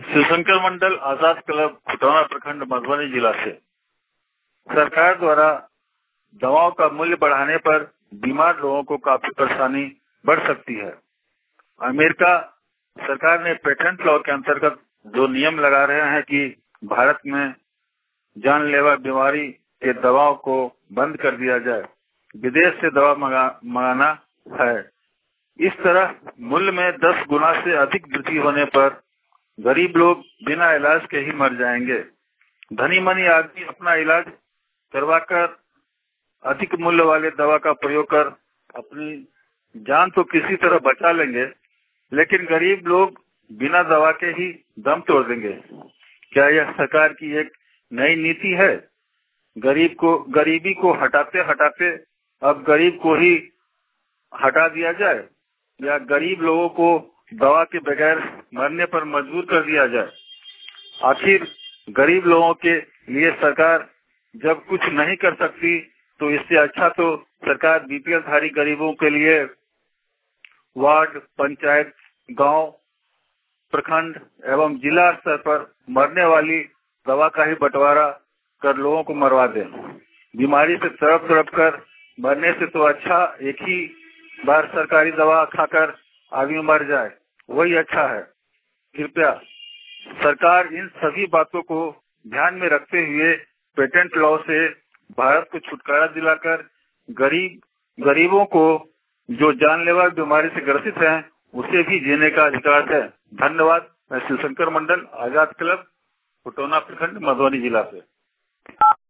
Shivshankar Mandal Azad club Khutauna प्रखंड मधुबनी जिला से। सरकार द्वारा दवाओं का मूल्य बढ़ाने पर बीमार लोगों को काफी परेशानी बढ़ सकती है। अमेरिका सरकार ने पेटेंट लॉ के अंतर्गत जो नियम लगा रहे हैं कि भारत में जानलेवा बीमारी के दवाओं को बंद कर दिया जाए, विदेश से दवा मंगाना है। इस तरह मूल्य में 10 गुना से अधिक वृद्धि होने पर गरीब लोग बिना इलाज के ही मर जाएंगे। धनी मनी आदमी अपना इलाज करवाकर अधिक मूल्य वाले दवा का प्रयोग कर अपनी जान तो किसी तरह बचा लेंगे, लेकिन गरीब लोग बिना दवा के ही दम तोड़ देंगे। क्या यह सरकार की एक नई नीति है? गरीबी को हटाते हटाते अब गरीब को ही हटा दिया जाए, या गरीब लोगों को दवा के बगैर मरने पर मजबूर कर दिया जाए? आखिर गरीब लोगों के लिए सरकार जब कुछ नहीं कर सकती तो इससे अच्छा तो सरकार बीपीएल धारी गरीबों के लिए वार्ड, पंचायत, गांव, प्रखंड एवं जिला स्तर पर मरने वाली दवा का ही बंटवारा कर लोगों को मरवा दे। बीमारी से तड़प तड़प कर मरने से तो अच्छा एक ही बार सरकारी दवा खाकर आदमी मर जाए, वही अच्छा है। कृपया सरकार इन सभी बातों को ध्यान में रखते हुए पेटेंट लॉ से भारत को छुटकारा दिलाकर गरीबों को जो जानलेवा बीमारी से ग्रसित हैं उसे भी जीने का अधिकार है। धन्यवाद। मैं शिवशंकर मंडल आजाद क्लब खुटौना प्रखंड मधुबनी जिला से।